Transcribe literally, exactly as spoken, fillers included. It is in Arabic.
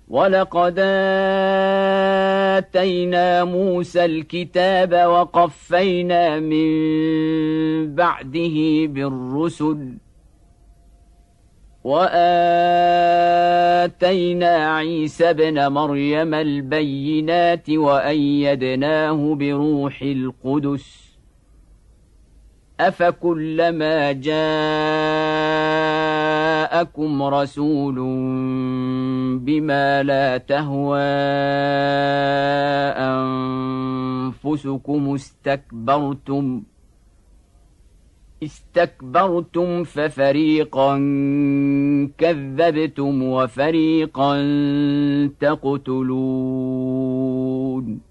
ولقد آتينا موسى الكتاب وقفينا من بعده بالرسل وآتينا عيسى ابن مريم البينات وأيدناه بروح القدس أفكلما جاءكم رسول بما لا تهوى أنفسكم استكبرتم استكبرتم ففريقا كذبتم وفريقا تقتلون